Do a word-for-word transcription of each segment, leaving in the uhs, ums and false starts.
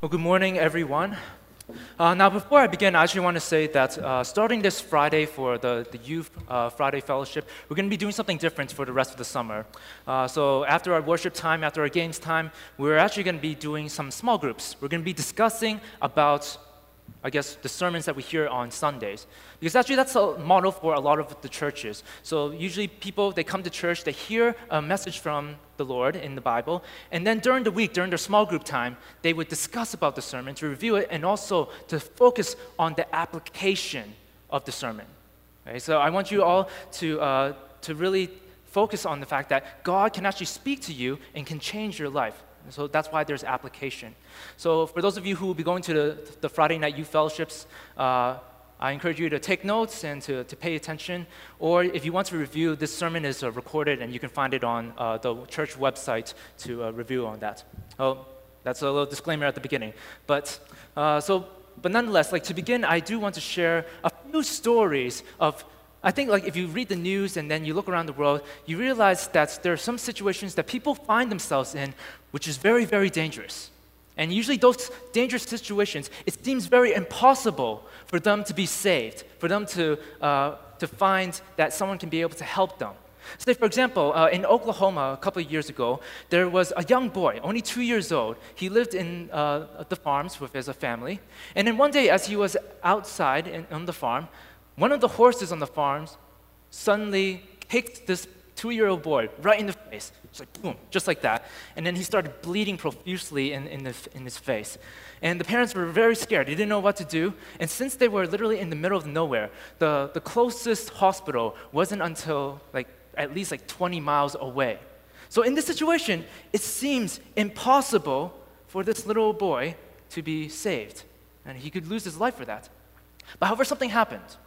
Well, good morning, everyone. Uh, now, before I begin, I actually want to say that uh, starting this Friday for the, the Youth uh, Friday Fellowship, we're going to be doing something different for the rest of the summer. Uh, so after our worship time, after our games time, we're actually going to be doing some small groups. We're going to be discussing about, I guess, the sermons that we hear on Sundays. Because actually that's a model for a lot of the churches. So usually people, they come to church, they hear a message from the Lord in the Bible, and then during the week, during their small group time, they would discuss about the sermon, to review it, and also to focus on the application of the sermon. Okay? So I want you all to, uh, to really focus on the fact that God can actually speak to you and can change your life. So that's why there's application. So for those of you who will be going to the, the Friday night youth fellowships, uh, I encourage you to take notes and to, to pay attention. Or if you want to review, this sermon is uh, recorded and you can find it on uh, the church website to uh, review on that. Oh, that's a little disclaimer at the beginning. But uh, so, but nonetheless, like to begin, I do want to share a few stories of. I think like if you read the news and then you look around the world, you realize that there are some situations that people find themselves in, which is very, very dangerous. And usually those dangerous situations, it seems very impossible for them to be saved, for them to, uh, to find that someone can be able to help them. Say, for example, uh, in Oklahoma a couple of years ago, there was a young boy, only two years old. He lived in uh, the farms with his family. And then one day as he was outside in, on the farm, one of the horses on the farms suddenly kicked this two-year-old boy right in the face. It's like, boom, just like that. And then he started bleeding profusely in, in, the, in his face. And the parents were very scared. They didn't know what to do. And since they were literally in the middle of nowhere, the, the closest hospital wasn't until like at least like twenty miles away. So in this situation, it seems impossible for this little boy to be saved. And he could lose his life for that. But however, something happened.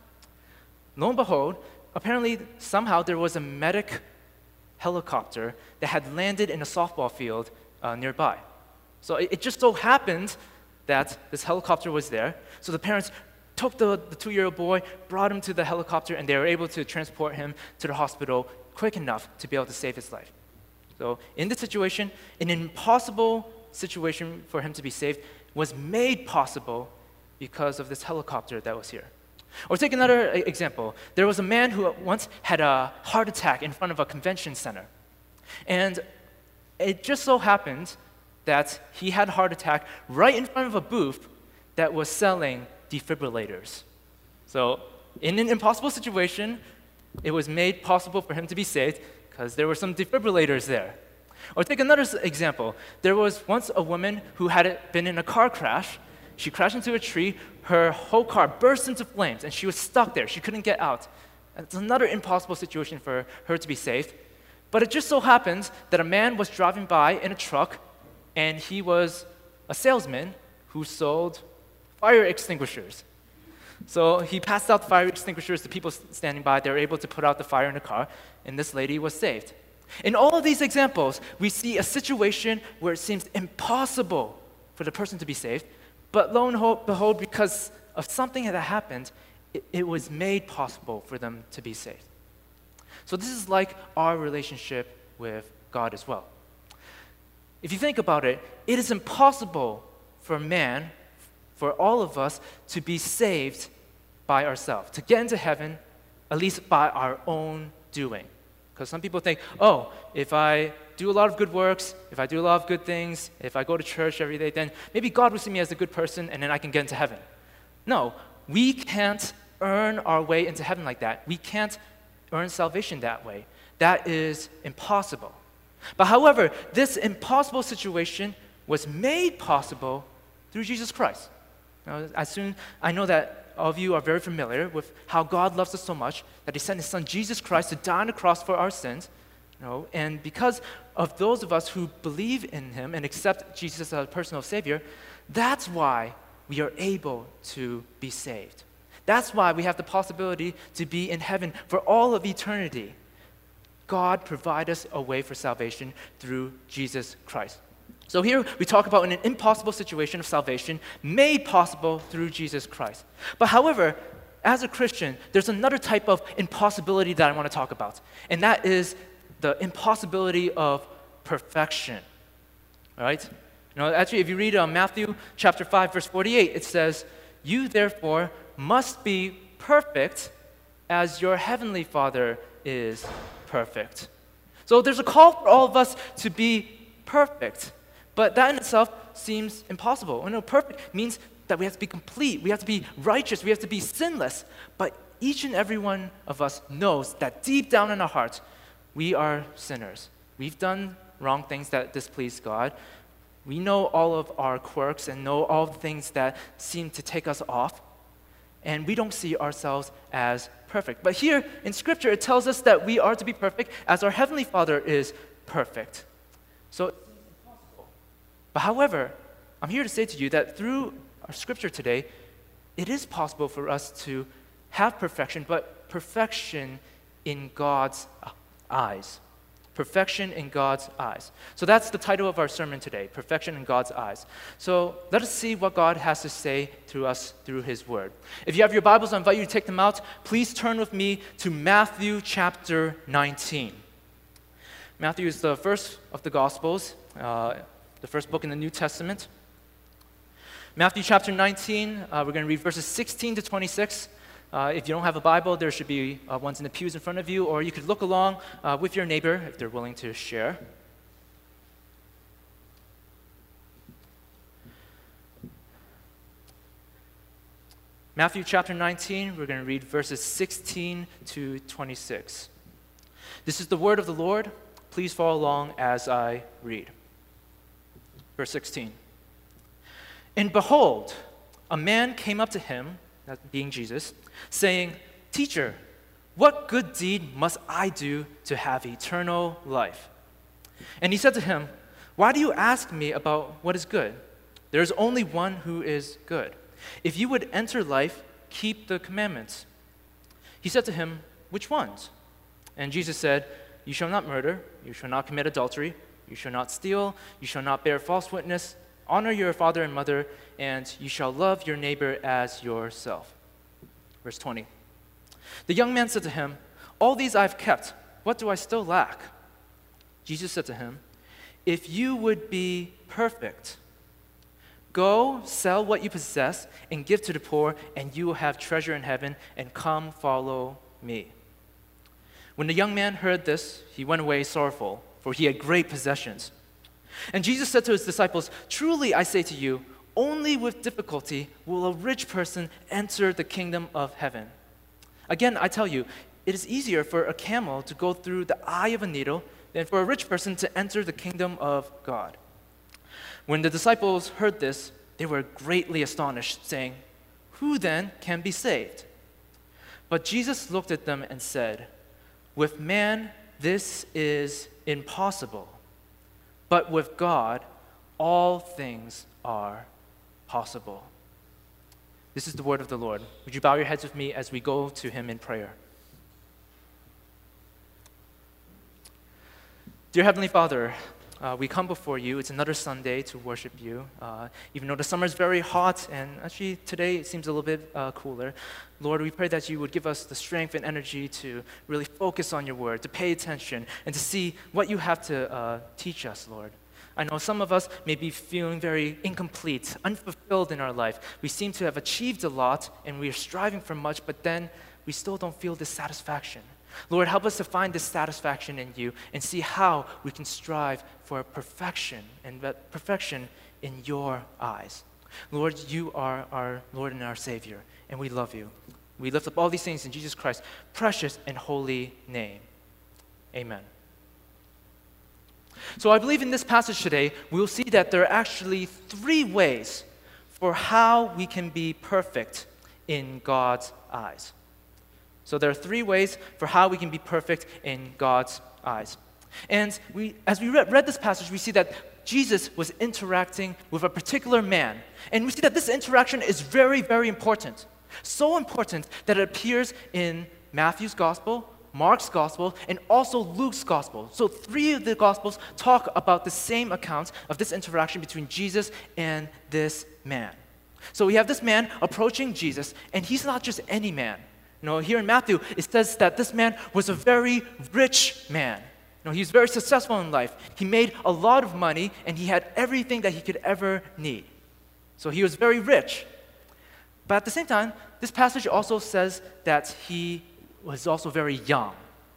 Lo and behold, apparently somehow there was a medic helicopter that had landed in a softball field uh, nearby. So it, it just so happened that this helicopter was there. So the parents took the, the two-year-old boy, brought him to the helicopter, and they were able to transport him to the hospital quick enough to be able to save his life. So in this situation, an impossible situation for him to be saved was made possible because of this helicopter that was here. Or take another example. There was a man who once had a heart attack in front of a convention center. And it just so happened that he had a heart attack right in front of a booth that was selling defibrillators. So in an impossible situation, it was made possible for him to be saved because there were some defibrillators there. Or take another example. There was once a woman who had been in a car crash. She crashed into a tree, her whole car burst into flames, and she was stuck there. She couldn't get out. It's another impossible situation for her to be saved. But it just so happened that a man was driving by in a truck, and he was a salesman who sold fire extinguishers. So he passed out the fire extinguishers to people standing by. They were able to put out the fire in the car, and this lady was saved. In all of these examples, we see a situation where it seems impossible for the person to be saved, but lo and behold, because of something that happened, it, it was made possible for them to be saved. So this is like our relationship with God as well. If you think about it, it is impossible for man, for all of us, to be saved by ourselves, to get into heaven, at least by our own doing. Because some people think, oh, if I do a lot of good works, if I do a lot of good things, if I go to church every day, then maybe God will see me as a good person and then I can get into heaven. No, we can't earn our way into heaven like that. We can't earn salvation that way. That is impossible. But however, this impossible situation was made possible through Jesus Christ. Now, as soon, I know that all of you are very familiar with how God loves us so much that He sent His Son Jesus Christ to die on the cross for our sins. You know, and because of those of us who believe in Him and accept Jesus as a personal Savior, that's why we are able to be saved. That's why we have the possibility to be in heaven for all of eternity. God provided us a way for salvation through Jesus Christ. So here we talk about an impossible situation of salvation made possible through Jesus Christ. But however, as a Christian, there's another type of impossibility that I want to talk about, and that is the impossibility of perfection. All right? You know, actually, if you read uh, Matthew chapter five, verse forty-eight, it says, "You therefore must be perfect as your heavenly Father is perfect." So there's a call for all of us to be perfect, but that in itself seems impossible. You know, perfect means that we have to be complete, we have to be righteous, we have to be sinless. But each and every one of us knows that deep down in our hearts, we are sinners. We've done wrong things that displease God. We know all of our quirks and know all the things that seem to take us off. And we don't see ourselves as perfect. But here in Scripture, it tells us that we are to be perfect as our Heavenly Father is perfect. So it's impossible. But however, I'm here to say to you that through our Scripture today, it is possible for us to have perfection, but perfection in God's eyes. Perfection in God's eyes. So that's the title of our sermon today, Perfection in God's Eyes. So let us see what God has to say to us through His Word. If you have your Bibles, I invite you to take them out. Please turn with me to Matthew chapter nineteen. Matthew is the first of the Gospels, uh, the first book in the New Testament. Matthew chapter nineteen, uh, we're going to read verses sixteen to twenty-six. Uh, if you don't have a Bible, there should be uh, ones in the pews in front of you, or you could look along uh, with your neighbor if they're willing to share. Matthew chapter nineteen, we're going to read verses sixteen to twenty-six. This is the word of the Lord. Please follow along as I read. Verse sixteen. "And behold, a man came up to him," that being Jesus, saying, "Teacher, what good deed must I do to have eternal life?" And he said to him, "Why do you ask me about what is good? There is only one who is good. If you would enter life, keep the commandments." He said to him, "Which ones?" And Jesus said, "You shall not murder, you shall not commit adultery, you shall not steal, you shall not bear false witness, honor your father and mother, and you shall love your neighbor as yourself." Verse twenty. The young man said to him, "All these I've kept. What do I still lack?" Jesus said to him, "If you would be perfect, go sell what you possess and give to the poor, and you will have treasure in heaven, and come follow me." When the young man heard this, he went away sorrowful, for he had great possessions. And Jesus said to his disciples, "Truly I say to you, only with difficulty will a rich person enter the kingdom of heaven. Again, I tell you, it is easier for a camel to go through the eye of a needle than for a rich person to enter the kingdom of God." When the disciples heard this, they were greatly astonished, saying, "Who then can be saved?" But Jesus looked at them and said, "With man this is impossible, but with God all things are possible." This is the word of the Lord. Would you bow your heads with me as we go to Him in prayer? Dear Heavenly Father, uh, we come before you. It's another Sunday to worship you. Uh, even though the summer is very hot, and actually today it seems a little bit uh, cooler. Lord, we pray that you would give us the strength and energy to really focus on your word, to pay attention, and to see what you have to uh, teach us, Lord. I know some of us may be feeling very incomplete, unfulfilled in our life. We seem to have achieved a lot, and we are striving for much, but then we still don't feel this satisfaction. Lord, help us to find this satisfaction in you and see how we can strive for perfection, and that perfection in your eyes. Lord, you are our Lord and our Savior, and we love you. We lift up all these things in Jesus Christ's precious and holy name. Amen. So I believe in this passage today, we'll see that there are actually three ways for how we can be perfect in God's eyes. So there are three ways for how we can be perfect in God's eyes. And we, as we read, read this passage, we see that Jesus was interacting with a particular man. And we see that this interaction is very, very important. So important that it appears in Matthew's gospel, Mark's gospel, and also Luke's gospel. So three of the gospels talk about the same account of this interaction between Jesus and this man. So we have this man approaching Jesus, and he's not just any man. You know, here in Matthew, it says that this man was a very rich man. You know, he was very successful in life. He made a lot of money, and he had everything that he could ever need. So he was very rich. But at the same time, this passage also says that he was also very young.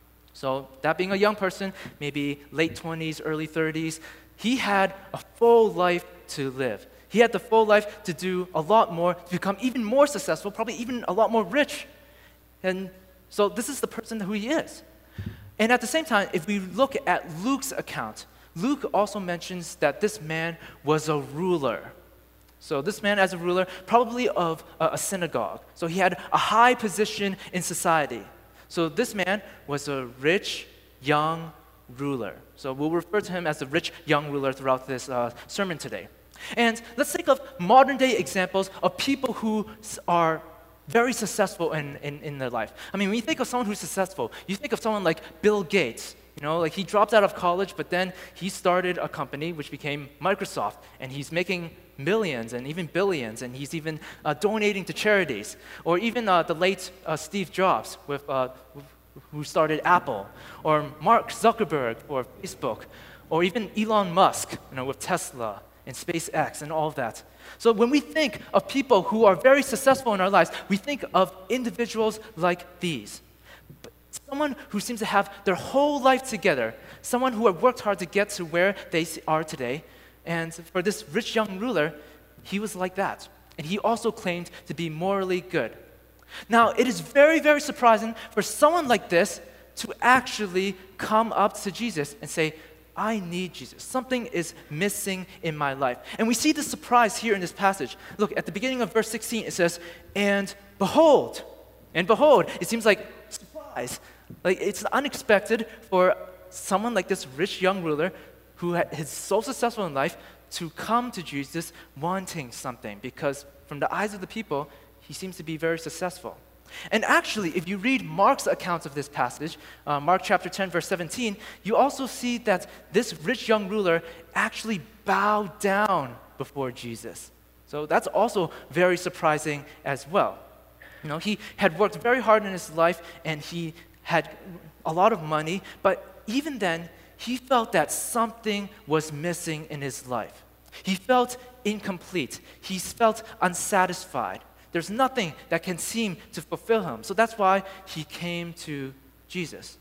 So that being a young person, maybe late twenties, early thirties, he had a full life to live. He had the full life to do a lot more, to become even more successful, probably even a lot more rich. And so this is the person who he is. And at the same time, if we look at Luke's account, Luke also mentions that this man was a ruler. So this man as a ruler, probably of a synagogue. So he had a high position in society. So this man was a rich, young ruler. So we'll refer to him as the rich, young ruler throughout this uh, sermon today. And let's think of modern-day examples of people who are very successful in, in, in their life. I mean, when you think of someone who's successful, you think of someone like Bill Gates. You know, like he dropped out of college, but then he started a company which became Microsoft, and he's making millions and even billions, and he's even uh, donating to charities. Or even uh, the late uh, Steve Jobs, with, uh, who started Apple, or Mark Zuckerberg for Facebook, or even Elon Musk, you know, with Tesla and SpaceX and all of that. So when we think of people who are very successful in our lives, we think of individuals like these. But someone who seems to have their whole life together, someone who have worked hard to get to where they are today. And for this rich young ruler, he was like that. And he also claimed to be morally good. Now, it is very, very surprising for someone like this to actually come up to Jesus and say, I need Jesus. Something is missing in my life. And we see the surprise here in this passage. Look, at the beginning of verse sixteen, it says, and behold. And behold, it seems like surprise. Like it's unexpected for someone like this rich young ruler who is so successful in life to come to Jesus wanting something, because from the eyes of the people, he seems to be very successful. And actually, if you read Mark's account of this passage, uh, Mark chapter ten, verse seventeen, you also see that this rich young ruler actually bowed down before Jesus. So that's also very surprising as well. You know, he had worked very hard in his life, and he had a lot of money, but even then, he felt that something was missing in his life. He felt incomplete. He felt unsatisfied. There's nothing that can seem to fulfill him. So that's why he came to Jesus.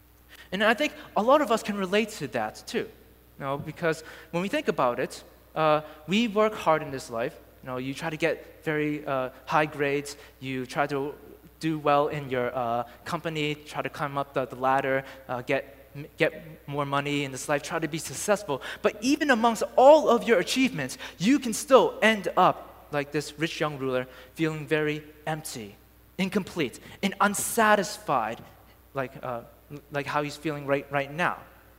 And I think a lot of us can relate to that too. You know, because when we think about it, uh, we work hard in this life. You know, you try to get very uh, high grades. You try to do well in your uh, company, try to climb up the, the ladder, uh, get get more money in this life, try to be successful. But even amongst all of your achievements, you can still end up like this rich young ruler, feeling very empty, incomplete, and unsatisfied, like, uh, like how he's feeling right, right now.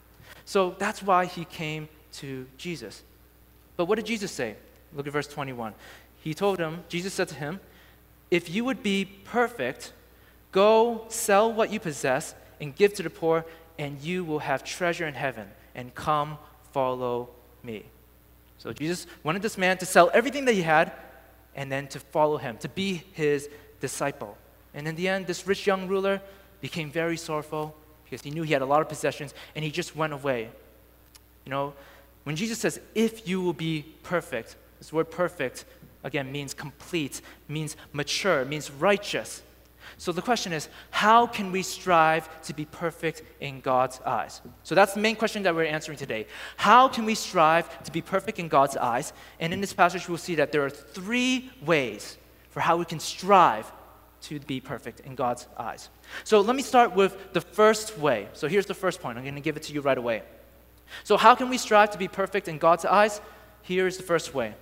So that's why he came to Jesus. But what did Jesus say? Look at verse twenty-one. He told him, Jesus said to him, if you would be perfect, go sell what you possess and give to the poor, and you will have treasure in heaven, and come follow me. So Jesus wanted this man to sell everything that he had and then to follow him, to be his disciple. And in the end, this rich young ruler became very sorrowful because he knew he had a lot of possessions, and he just went away. You know, when Jesus says, if you will be perfect, this word perfect, again, means complete, means mature, means righteous. So the question is, how can we strive to be perfect in God's eyes? So that's the main question that we're answering today. How can we strive to be perfect in God's eyes? And in this passage, we'll see that there are three ways for how we can strive to be perfect in God's eyes. So let me start with the first way. So here's the first point. I'm going to give it to you right away. So how can we strive to be perfect in God's eyes? Here's the first way.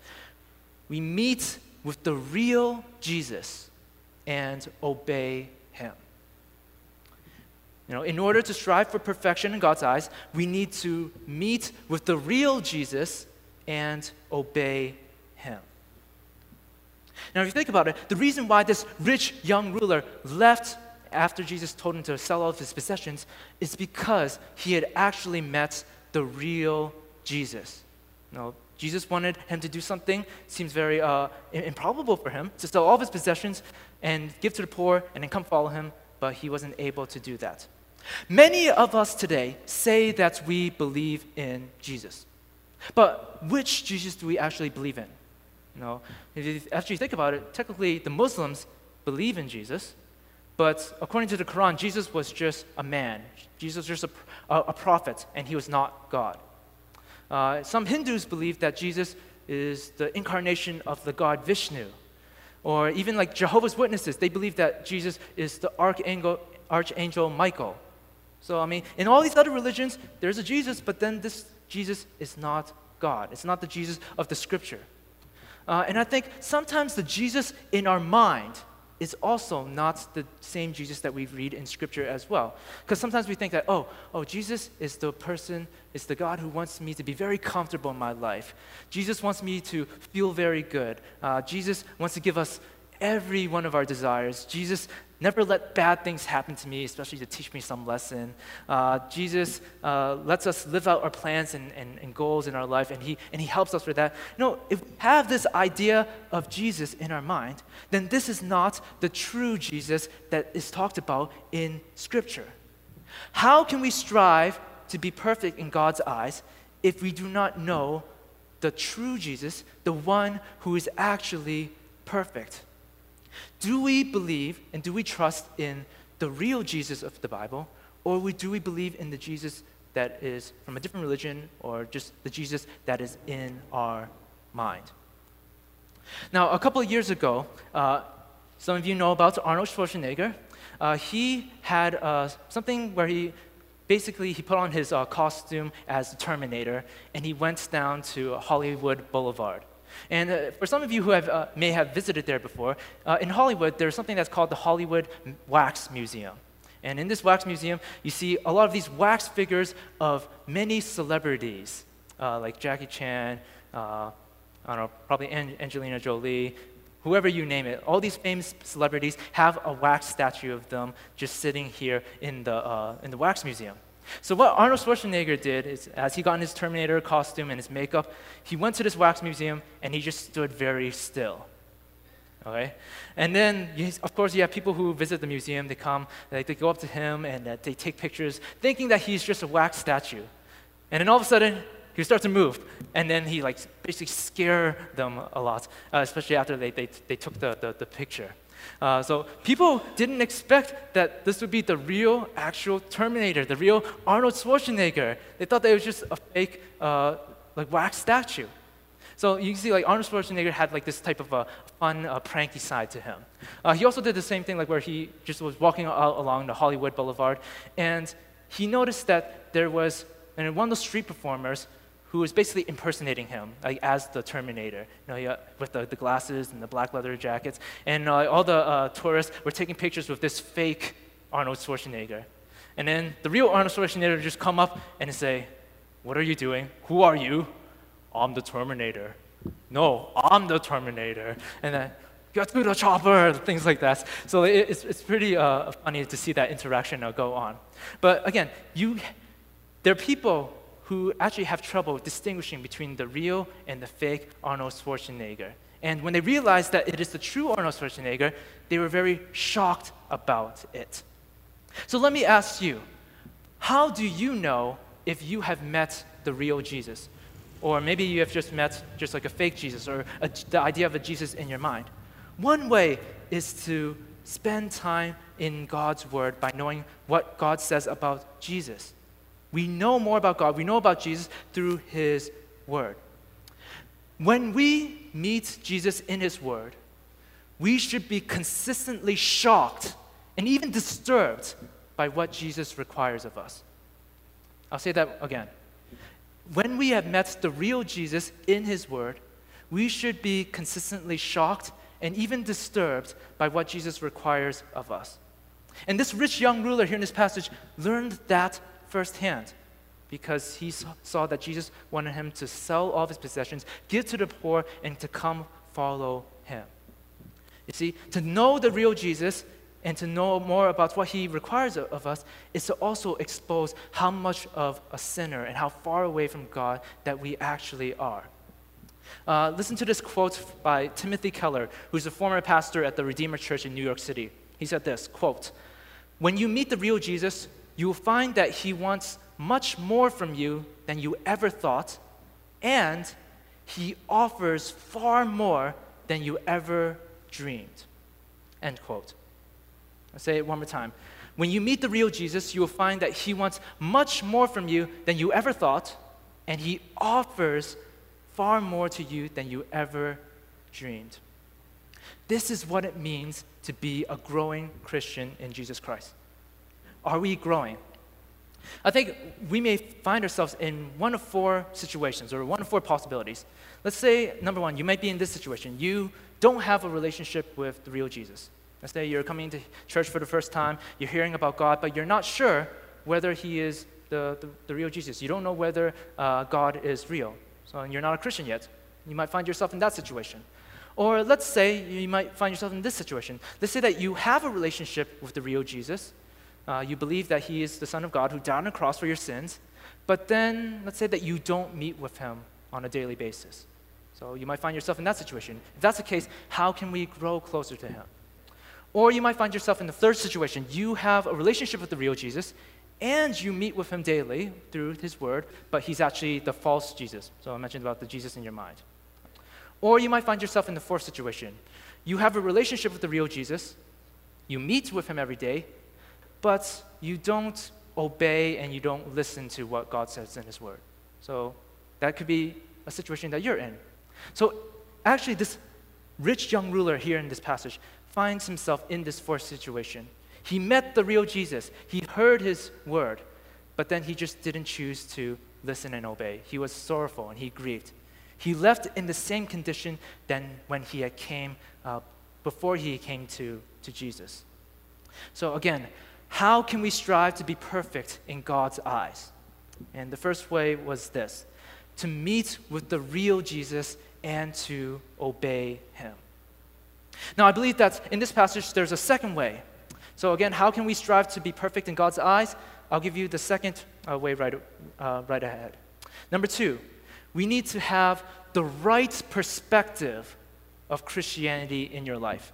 We meet with the real Jesus and obey him. You know, in order to strive for perfection in God's eyes, we need to meet with the real Jesus and obey him. Now, if you think about it, the reason why this rich young ruler left after Jesus told him to sell all of his possessions is because he had actually met the real Jesus. You know, Jesus wanted him to do something, seems very uh, improbable for him, to sell all of his possessions and give to the poor and then come follow him, but he wasn't able to do that. Many of us today say that we believe in Jesus. But which Jesus do we actually believe in? You know, if you actually think about it, technically the Muslims believe in Jesus, but according to the Quran, Jesus was just a man. Jesus was just a, a, a prophet, and he was not God. Uh, some Hindus believe that Jesus is the incarnation of the god Vishnu. Or even like Jehovah's Witnesses, they believe that Jesus is the archangel, archangel Michael. So, I mean, in all these other religions, there's a Jesus, but then this Jesus is not God. It's not the Jesus of the Scripture. Uh, and I think sometimes the Jesus in our mind is also not the same Jesus that we read in Scripture as well. Because sometimes we think that, oh, oh, Jesus is the person, is the God who wants me to be very comfortable in my life. Jesus wants me to feel very good. Uh, Jesus wants to give us every one of our desires. Jesus never let bad things happen to me, especially to teach me some lesson. Uh, Jesus uh, lets us live out our plans and, and, and goals in our life, and he, and he helps us with that. You know, if we have this idea of Jesus in our mind, then this is not the true Jesus that is talked about in Scripture. How can we strive to be perfect in God's eyes if we do not know the true Jesus, the one who is actually perfect? Do we believe and do we trust in the real Jesus of the Bible, or we, do we believe in the Jesus that is from a different religion, or just the Jesus that is in our mind? Now, a couple of years ago, uh, some of you know about Arnold Schwarzenegger. Uh, he had uh, something where he basically he put on his uh, costume as the Terminator, and he went down to Hollywood Boulevard. And uh, for some of you who have, uh, may have visited there before, uh, in Hollywood, there's something that's called the Hollywood Wax Museum. And in this wax museum, you see a lot of these wax figures of many celebrities, uh, like Jackie Chan, uh, I don't know, probably An- Angelina Jolie, whoever you name it. All these famous celebrities have a wax statue of them just sitting here in the, uh, in the wax museum. So what Arnold Schwarzenegger did is, as he got in his Terminator costume and his makeup, he went to this wax museum and he just stood very still. Okay? And then, of course, you have people who visit the museum. They come, they, they go up to him, and uh, they take pictures, thinking that he's just a wax statue. And then all of a sudden, he starts to move, and then he like basically scare them a lot, uh, especially after they, they, they took the, the, the picture. Uh, so people didn't expect that this would be the real, actual Terminator, the real Arnold Schwarzenegger. They thought that it was just a fake, uh, like wax statue. So you can see, like Arnold Schwarzenegger had like this type of a fun, uh, pranky side to him. Uh, he also did the same thing, like where he just was walking out along the Hollywood Boulevard, and he noticed that there was and one of the street performers who was basically impersonating him, like as the Terminator, you know, yeah, with the, the glasses and the black leather jackets. And uh, all the uh, tourists were taking pictures with this fake Arnold Schwarzenegger. And then the real Arnold Schwarzenegger would just come up and say, "What are you doing? Who are you?" "I'm the Terminator." "No, I'm the Terminator." And then, "Get to the chopper," things like that. So it, it's, it's pretty uh, funny to see that interaction uh, go on. But again, you, there are people who actually have trouble distinguishing between the real and the fake Arnold Schwarzenegger. And when they realized that it is the true Arnold Schwarzenegger, they were very shocked about it. So let me ask you, how do you know if you have met the real Jesus? Or maybe you have just met just like a fake Jesus, or a, the idea of a Jesus in your mind. One way is to spend time in God's Word by knowing what God says about Jesus. We know more about God, we know about Jesus through His Word. When we meet Jesus in His Word, we should be consistently shocked and even disturbed by what Jesus requires of us. I'll say that again. When we have met the real Jesus in His Word, we should be consistently shocked and even disturbed by what Jesus requires of us. And this rich young ruler here in this passage learned that firsthand, because he saw that Jesus wanted him to sell all of his possessions, give to the poor, and to come follow him. You see, to know the real Jesus and to know more about what he requires of us is to also expose how much of a sinner and how far away from God that we actually are. Uh, listen to this quote by Timothy Keller, who's a former pastor at the Redeemer Church in New York City. He said this, quote, "When you meet the real Jesus, you will find that he wants much more from you than you ever thought, and he offers far more than you ever dreamed. End quote. I'll say it one more time. When you meet the real Jesus, you will find that he wants much more from you than you ever thought, and he offers far more to you than you ever dreamed. This is what it means to be a growing Christian in Jesus Christ. Are we growing? I think we may find ourselves in one of four situations or one of four possibilities. Let's say, number one, you might be in this situation. You don't have a relationship with the real Jesus. Let's say you're coming to church for the first time, you're hearing about God, but you're not sure whether he is the, the, the real Jesus. You don't know whether uh, God is real. So and you're not a Christian yet. You might find yourself in that situation. Or let's say you might find yourself in this situation. Let's say that you have a relationship with the real Jesus. Uh, you believe that he is the Son of God who died on the cross for your sins, but then let's say that you don't meet with him on a daily basis. So you might find yourself in that situation. If that's the case, how can we grow closer to him? Or you might find yourself in the third situation. You have a relationship with the real Jesus, and you meet with him daily through his word, but he's actually the false Jesus. So I mentioned about the Jesus in your mind. Or you might find yourself in the fourth situation. You have a relationship with the real Jesus, you meet with him every day, but you don't obey and you don't listen to what God says in his word. So that could be a situation that you're in. So actually this rich young ruler here in this passage finds himself in this fourth situation. He met the real Jesus. He heard his word, but then he just didn't choose to listen and obey. He was sorrowful and he grieved. He left in the same condition than when he had came, uh, before he came to, to Jesus. So again, how can we strive to be perfect in God's eyes? And the first way was this, to meet with the real Jesus and to obey him. Now, I believe that in this passage, there's a second way. So again, how can we strive to be perfect in God's eyes? I'll give you the second uh, way right, uh, right ahead. Number two, we need to have the right perspective of Christianity in your life.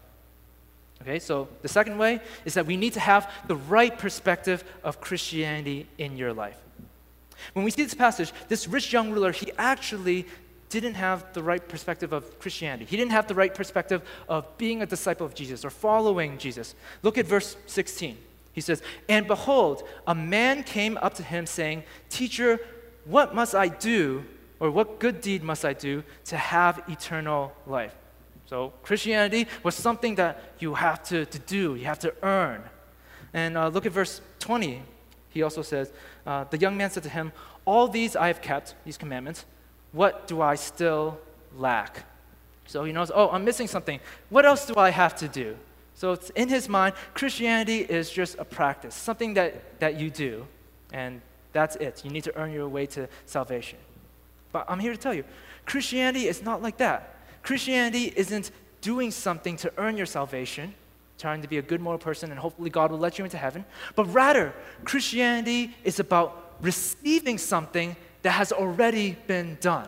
Okay, so the second way is that we need to have the right perspective of Christianity in your life. When we see this passage, this rich young ruler, he actually didn't have the right perspective of Christianity. He didn't have the right perspective of being a disciple of Jesus or following Jesus. Look at verse sixteen. He says, "And behold, a man came up to him saying, 'Teacher, what must I do, or what good deed must I do to have eternal life?'" So Christianity was something that you have to, to do, you have to earn. And uh, look at verse twenty. He also says, uh, the young man said to him, "All these I have kept, these commandments. What do I still lack?" So he knows, oh, I'm missing something. What else do I have to do? So it's in his mind, Christianity is just a practice, something that, that you do, and that's it. You need to earn your way to salvation. But I'm here to tell you, Christianity is not like that. Christianity isn't doing something to earn your salvation, trying to be a good moral person, and hopefully God will let you into heaven. But rather, Christianity is about receiving something that has already been done.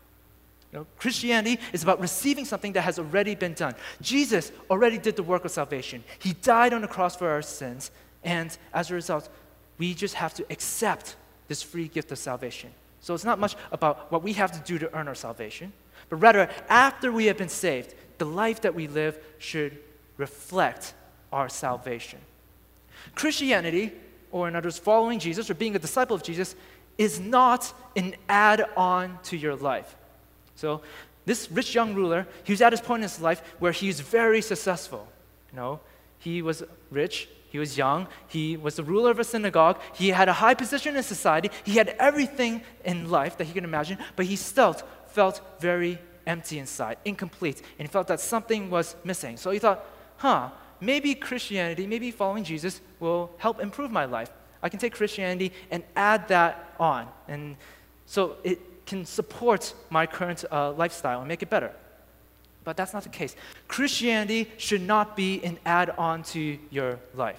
You know, Christianity is about receiving something that has already been done. Jesus already did the work of salvation. He died on the cross for our sins, and as a result, we just have to accept this free gift of salvation. So it's not much about what we have to do to earn our salvation, but rather, after we have been saved, the life that we live should reflect our salvation. Christianity, or in other words, following Jesus or being a disciple of Jesus, is not an add-on to your life. So this rich young ruler, he was at his point in his life where he's very successful. You know, he was rich, he was young, he was the ruler of a synagogue, he had a high position in society, he had everything in life that he could imagine, but he still felt very empty inside, incomplete, and he felt that something was missing. So he thought, huh, maybe Christianity, maybe following Jesus will help improve my life. I can take Christianity and add that on, and so it can support my current uh, lifestyle and make it better. But that's not the case. Christianity should not be an add-on to your life.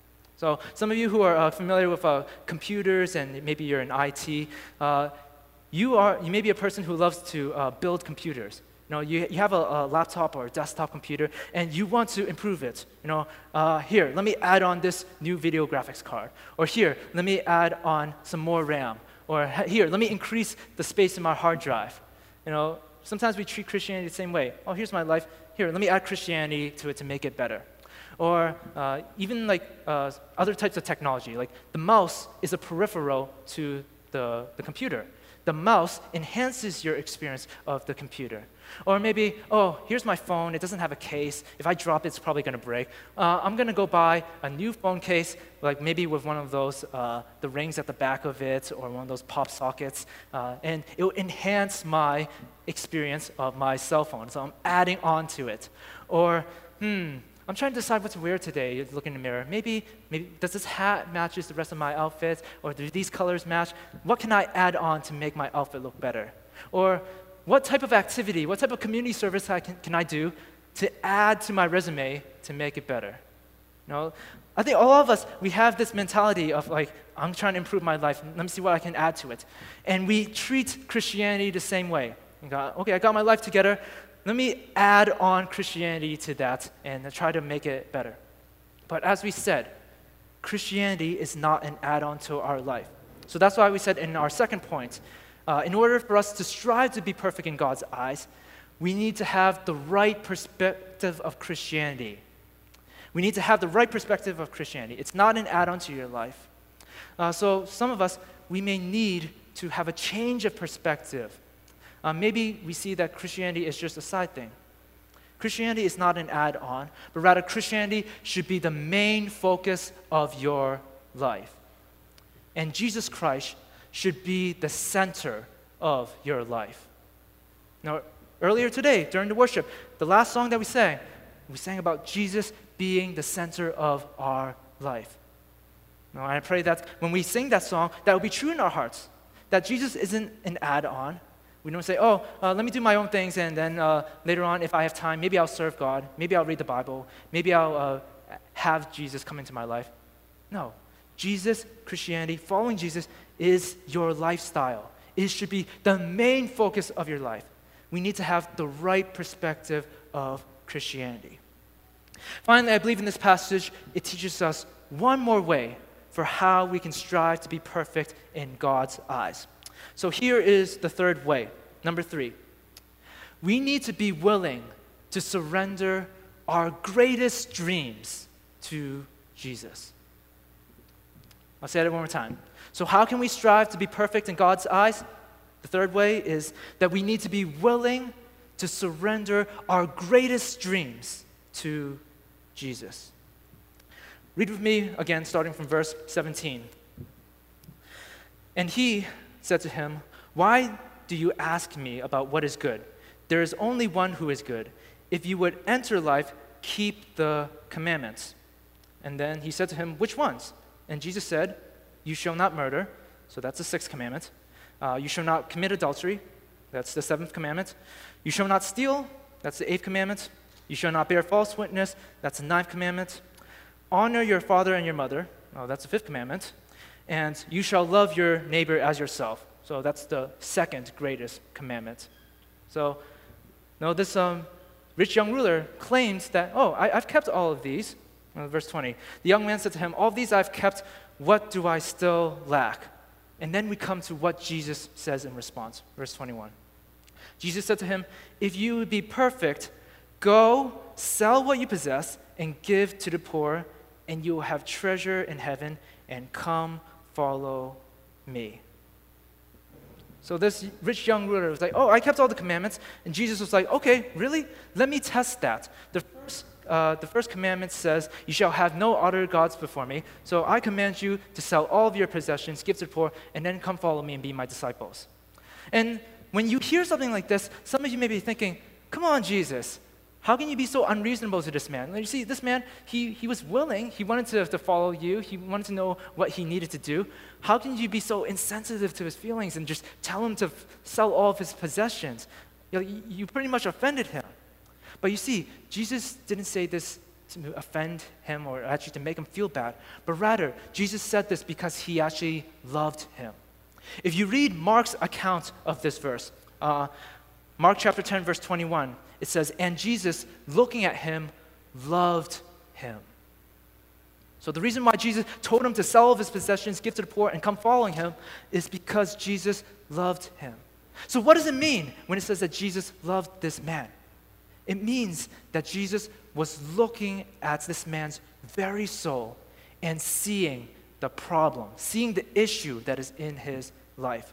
So some of you who are uh, familiar with uh, computers and maybe you're in I T, uh, you are you may be a person who loves to uh, build computers. You know, you, you have a, a laptop or a desktop computer, and you want to improve it. You know, uh, here, let me add on this new video graphics card. Or here, let me add on some more RAM. Or here, let me increase the space in my hard drive. You know, sometimes we treat Christianity the same way. Oh, here's my life. Here, let me add Christianity to it to make it better. Or uh, even like uh, other types of technology, like the mouse is a peripheral to the, the computer. The mouse enhances your experience of the computer. Or maybe, oh, here's my phone. It doesn't have a case. If I drop it, it's probably going to break. Uh, I'm going to go buy a new phone case, like maybe with one of those, uh, the rings at the back of it, or one of those pop sockets, uh, and it will enhance my experience of my cell phone. So I'm adding on to it. Or, hmm, I'm trying to decide what to wear today. You look in the mirror. Maybe, maybe does this hat matches the rest of my outfit? Or do these colors match? What can I add on to make my outfit look better? Or what type of activity, what type of community service I can, can I do to add to my resume to make it better? You know, I think all of us, we have this mentality of like, I'm trying to improve my life. Let me see what I can add to it. And we treat Christianity the same way. You got, okay, I got my life together. Let me add on Christianity to that and try to make it better. But as we said, Christianity is not an add-on to our life. So that's why we said in our second point, uh, in order for us to strive to be perfect in God's eyes, we need to have the right perspective of Christianity. We need to have the right perspective of Christianity. It's not an add-on to your life. Uh, so some of us, we may need to have a change of perspective. Uh, maybe we see that Christianity is just a side thing. Christianity is not an add-on, but rather Christianity should be the main focus of your life. And Jesus Christ should be the center of your life. Now, earlier today, during the worship, the last song that we sang, we sang about Jesus being the center of our life. Now, I pray that when we sing that song, that will be true in our hearts, that Jesus isn't an add-on. We don't say, oh, uh, let me do my own things, and then uh, later on, if I have time, maybe I'll serve God, maybe I'll read the Bible, maybe I'll uh, have Jesus come into my life. No. Jesus, Christianity, following Jesus is your lifestyle. It should be the main focus of your life. We need to have the right perspective of Christianity. Finally, I believe in this passage, it teaches us one more way for how we can strive to be perfect in God's eyes. So here is the third way, number three. We need to be willing to surrender our greatest dreams to Jesus. I'll say it one more time. So how can we strive to be perfect in God's eyes? The third way is that we need to be willing to surrender our greatest dreams to Jesus. Read with me again, starting from verse seventeen. And he said to him, "Why do you ask me about what is good? There is only one who is good. If you would enter life, keep the commandments." And then he said to him, "Which ones?" And Jesus said, "You shall not murder." So that's the sixth commandment. Uh, you shall not commit adultery. That's the seventh commandment. You shall not steal. That's the eighth commandment. You shall not bear false witness. That's the ninth commandment. Honor your father and your mother. Oh, that's the fifth commandment. And you shall love your neighbor as yourself. So that's the second greatest commandment. So, no, this um, rich young ruler claims that, oh, I, I've kept all of these. Uh, verse twenty. The young man said to him, "All these I've kept. What do I still lack?" And then we come to what Jesus says in response. Verse twenty-one. Jesus said to him, "If you would be perfect, go sell what you possess and give to the poor, and you will have treasure in heaven, and come follow me." So this rich young ruler was like, "Oh, I kept all the commandments." And Jesus was like, "Okay, really? Let me test that. The first, uh, the first commandment says, 'You shall have no other gods before me.' So I command you to sell all of your possessions, give to the poor, and then come follow me and be my disciples." And when you hear something like this, some of you may be thinking, "Come on, Jesus. How can you be so unreasonable to this man?" You see, this man, he, he was willing. He wanted to, to follow you. He wanted to know what he needed to do. How can you be so insensitive to his feelings and just tell him to f- sell all of his possessions? You, know, you, you pretty much offended him. But you see, Jesus didn't say this to offend him or actually to make him feel bad, but rather, Jesus said this because he actually loved him. If you read Mark's account of this verse, uh, Mark chapter ten, verse twenty-one, it says, "And Jesus, looking at him, loved him." So the reason why Jesus told him to sell all of his possessions, give to the poor, and come following him is because Jesus loved him. So what does it mean when it says that Jesus loved this man? It means that Jesus was looking at this man's very soul and seeing the problem, seeing the issue that is in his life.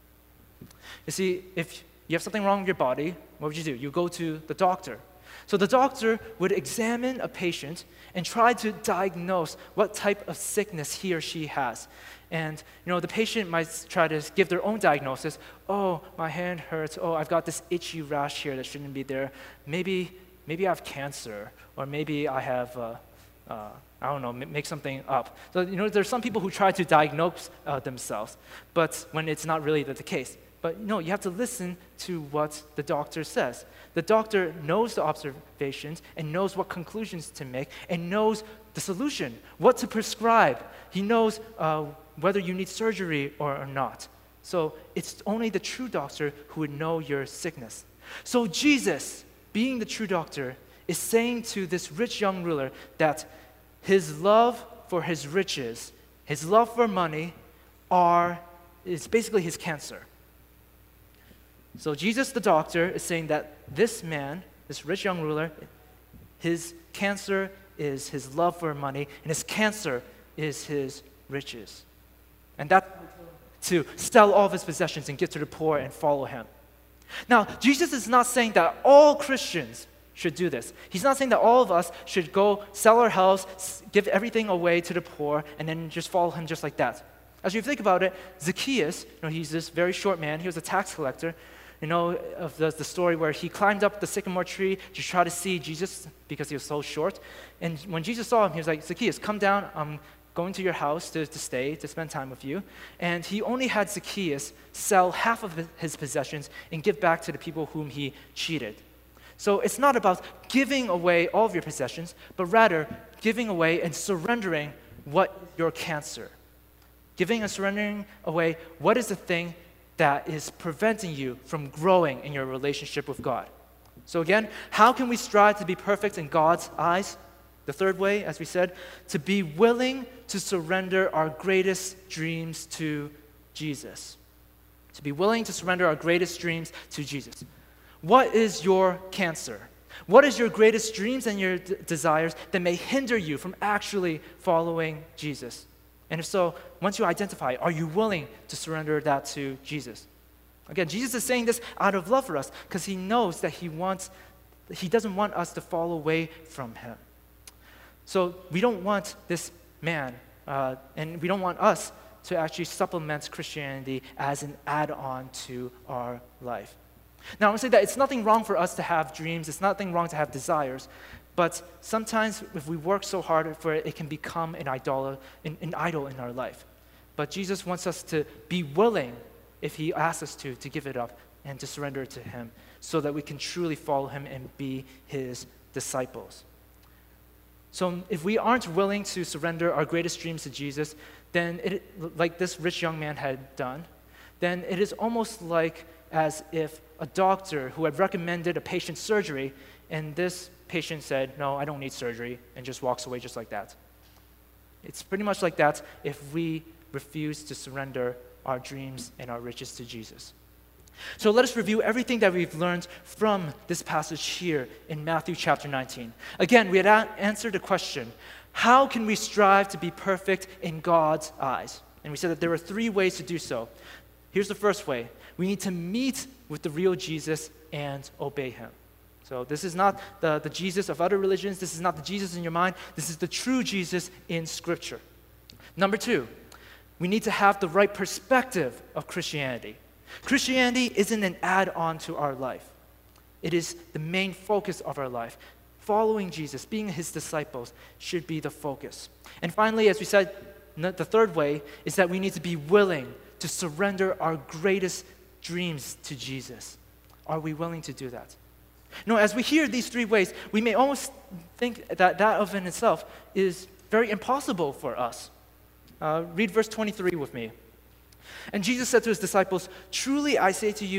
You see, if you have something wrong with your body, what would you do? You go to the doctor. So the doctor would examine a patient and try to diagnose what type of sickness he or she has. And you know, the patient might try to give their own diagnosis. Oh, my hand hurts. Oh, I've got this itchy rash here that shouldn't be there. Maybe, maybe I have cancer, or maybe I have, uh, uh, I don't know, make something up. So you know, there's some people who try to diagnose uh, themselves, but when it's not really the, the case. But no, you have to listen to what the doctor says. The doctor knows the observations and knows what conclusions to make and knows the solution, what to prescribe. He knows uh, whether you need surgery or, or not. So it's only the true doctor who would know your sickness. So Jesus, being the true doctor, is saying to this rich young ruler that his love for his riches, his love for money, are is basically his cancer. So Jesus, the doctor, is saying that this man, this rich young ruler, his cancer is his love for money, and his cancer is his riches. And that's to sell all of his possessions and give to the poor and follow him. Now, Jesus is not saying that all Christians should do this. He's not saying that all of us should go sell our house, give everything away to the poor, and then just follow him just like that. As you think about it, Zacchaeus, you know, he's this very short man. He was a tax collector. You know, of the, the story where he climbed up the sycamore tree to try to see Jesus because he was so short. And when Jesus saw him, he was like, Zacchaeus, come down. I'm going to your house to, to stay, to spend time with you. And he only had Zacchaeus sell half of his possessions and give back to the people whom he cheated. So it's not about giving away all of your possessions, but rather giving away and surrendering what your cancer. Giving and surrendering away what is the thing that is preventing you from growing in your relationship with God. So again, how can we strive to be perfect in God's eyes? The third way, as we said, to be willing to surrender our greatest dreams to Jesus. To be willing to surrender our greatest dreams to Jesus. What is your cancer? What is your greatest dreams and your d- desires that may hinder you from actually following Jesus? And if so, once you identify, are you willing to surrender that to Jesus? Again, Jesus is saying this out of love for us because he knows that he wants, he doesn't want us to fall away from him. So we don't want this man, uh, and we don't want us to actually supplement Christianity as an add-on to our life. Now, I want to say that it's nothing wrong for us to have dreams. It's nothing wrong to have desires. But sometimes if we work so hard for it, it can become an idol, an, an idol in our life. But Jesus wants us to be willing, if he asks us to, to give it up and to surrender it to him so that we can truly follow him and be his disciples. So if we aren't willing to surrender our greatest dreams to Jesus, then it, like this rich young man had done, then it is almost like as if a doctor who had recommended a patient surgery, and this patient said, no, I don't need surgery, and just walks away just like that. It's pretty much like that if we refuse to surrender our dreams and our riches to Jesus. So let us review everything that we've learned from this passage here in Matthew chapter nineteen. Again, we had a- answered the question, how can we strive to be perfect in God's eyes? And we said that there are three ways to do so. Here's the first way. We need to meet with the real Jesus and obey him. So this is not the, the Jesus of other religions. This is not the Jesus in your mind. This is the true Jesus in Scripture. Number two, we need to have the right perspective of Christianity. Christianity isn't an add-on to our life. It is the main focus of our life. Following Jesus, being his disciples, should be the focus. And finally, as we said, the third way is that we need to be willing to surrender our greatest dreams to Jesus. Are we willing to do that? You know, as we hear these three ways, we may almost think that that of in itself is very impossible for us. Uh, read verse twenty-three with me. And Jesus said to his disciples, truly I say to you,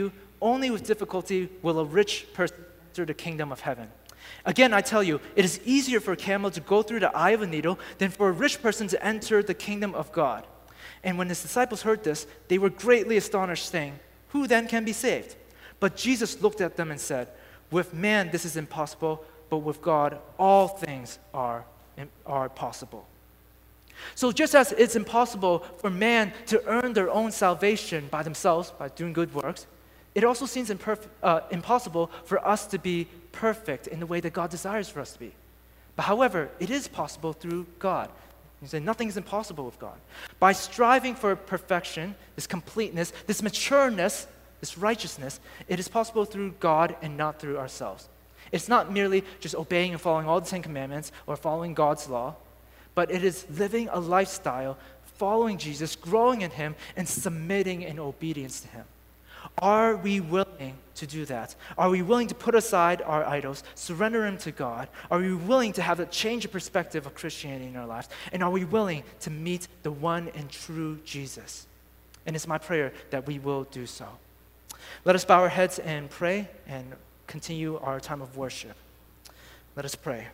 only with difficulty will a rich person enter the kingdom of heaven. Again, I tell you, it is easier for a camel to go through the eye of a needle than for a rich person to enter the kingdom of God." And when his disciples heard this, they were greatly astonished, saying, "Who then can be saved?" But Jesus looked at them and said, "With man this is impossible, but with God all things are, are possible." So just as it's impossible for man to earn their own salvation by themselves, by doing good works, it also seems imperf- uh, impossible for us to be perfect in the way that God desires for us to be. But however, it is possible through God. You say nothing is impossible with God. By striving for perfection, this completeness, this matureness, this righteousness, it is possible through God and not through ourselves. It's not merely just obeying and following all the Ten Commandments or following God's law, but it is living a lifestyle, following Jesus, growing in Him, and submitting in obedience to Him. Are we willing to do that? Are we willing to put aside our idols, surrender them to God? Are we willing to have a change of perspective of Christianity in our lives? And are we willing to meet the one and true Jesus? And it's my prayer that we will do so. Let us bow our heads and pray and continue our time of worship. Let us pray.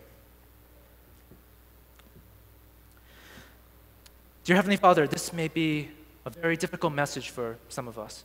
Dear Heavenly Father, this may be a very difficult message for some of us.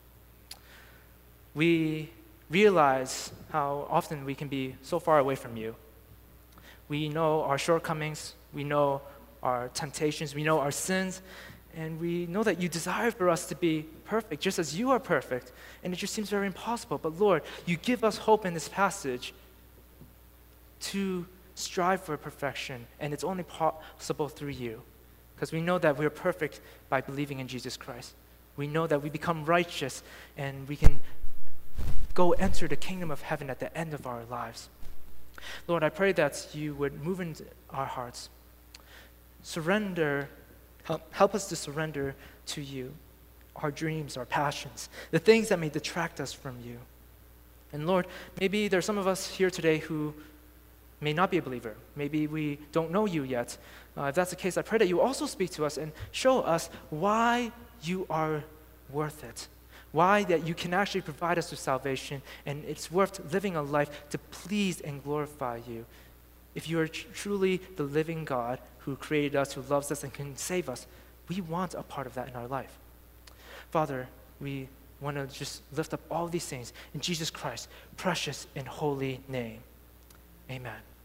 We realize how often we can be so far away from you. We know our shortcomings, we know our temptations, we know our sins, and we know that you desire for us to be perfect, just as you are perfect, and it just seems very impossible. But Lord, you give us hope in this passage to strive for perfection, and it's only possible through you, because we know that we're perfect by believing in Jesus Christ. We know that we become righteous, and we can go enter the kingdom of heaven at the end of our lives. Lord, I pray that you would move into our hearts. Surrender, help, help us to surrender to you, our dreams, our passions, the things that may detract us from you. And Lord, maybe there's some of us here today who may not be a believer. Maybe we don't know you yet. Uh, if that's the case, I pray that you also speak to us and show us why you are worth it. Why that you can actually provide us with salvation, and it's worth living a life to please and glorify you. If you are tr- truly the living God who created us, who loves us, and can save us, we want a part of that in our life. Father, we want to just lift up all these things in Jesus Christ's precious and holy name. Amen.